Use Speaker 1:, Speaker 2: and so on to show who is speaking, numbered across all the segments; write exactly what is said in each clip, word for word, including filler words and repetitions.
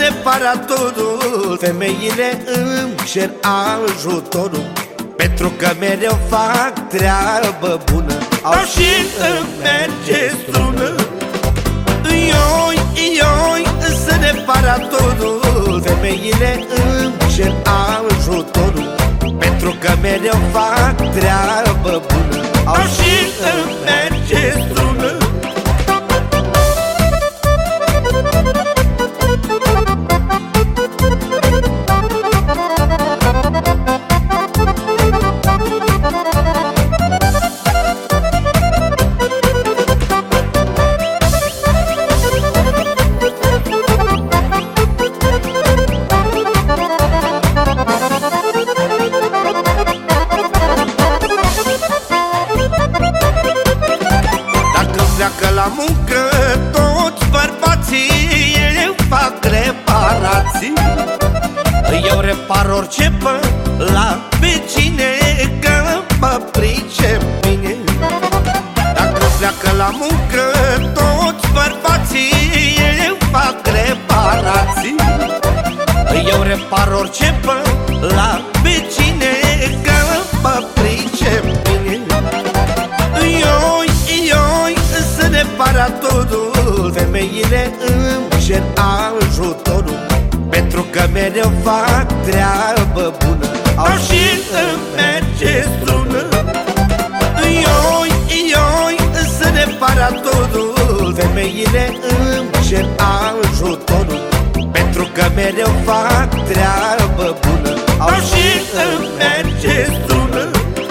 Speaker 1: separatorul, femeile îmi cer ajutorul, pentru că mereu fac treabă bună, au și îmi merge strună. Ioi, ioi, separatorul, femeile îmi cer ajutorul, pentru că mereu fac treabă bună, au și îmi merge strună. Pleacă la muncă toți bărbații, eu fac reparații. Eu repar orice pă la vecine, că mă pricep bine. Dacă pleacă la muncă toți bărbații, eu fac reparații. Eu repar orice pă la vecine, că mă pricep bine. Ioi, ioi, separatorul, femeile îmi cer ajutorul, pentru că mereu fac treabă bună, au și îmi merge strună. Ioi, ioi, separatorul, femeile îmi cer ajutorul, pentru că mereu fac treabă bună, au și îmi merge strună.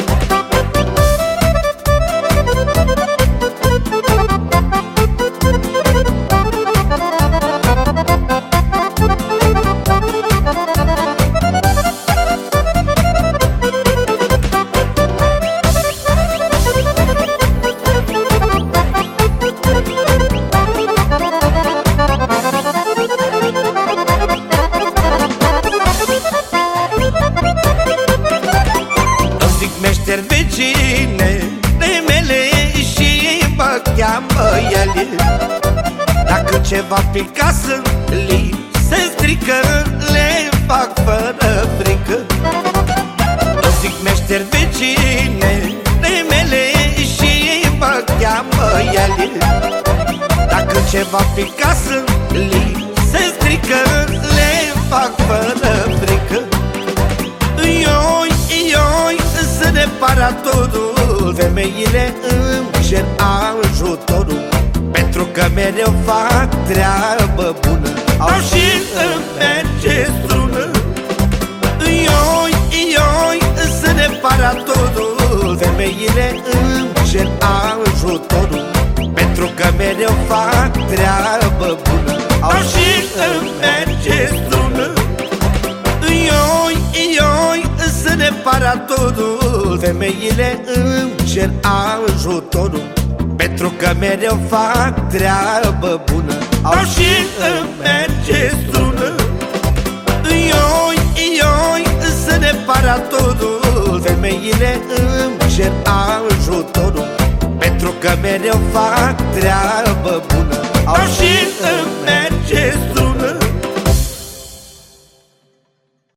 Speaker 1: Meșter vecine de mele și mă cheamă ele. Dacă ceva pe casă li se strică, le fac fără frică. Îmi zic meșter vecine de mele și mă cheamă ele. Dacă ceva pe casă li se strică, le fac fără frică. Ioi, ioi, separatorul, femeile îmi cer ajutorul, pentru că mereu fac treabă bună, au și îmi merge strună. Ioi, ioi, separatorul, femeile îmi cer ajutorul, pentru că mereu fac treabă bună, au și îmi merge strună. Ioi, ioi, separatorul, femeile îmi cer ajutorul, pentru că mereu fac treabă bună, au și îmi merge strună. Ioi, ioi, separatorul, femeile îmi cer ajutorul, pentru că mereu fac treabă bună, au și îmi merge strună.